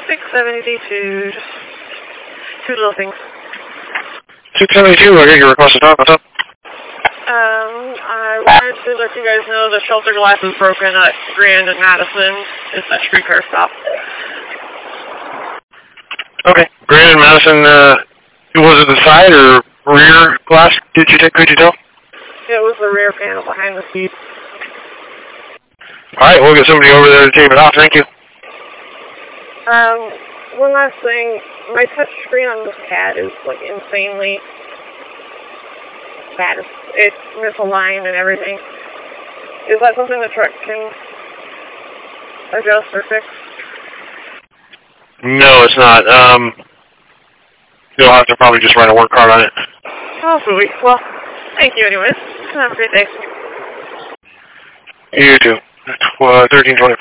672. Just two little things. 672, I got your request to talk. What's up? I wanted to let you guys know the shelter glass is broken at Grand and Madison. It's that streetcar stop. Okay. Grand and Madison, was it the side or rear glass? Could you tell? It was the rear panel behind the seat. Alright, we'll get somebody over there to tape it off. Thank you. One last thing. My touch screen on this pad is, like, insanely bad. It's misaligned and everything. Is that something the truck can adjust or fix? No, it's not. You'll have to probably just write a work card on it. Oh, sweet. Well, thank you anyways. Have a great day. You too. 1324.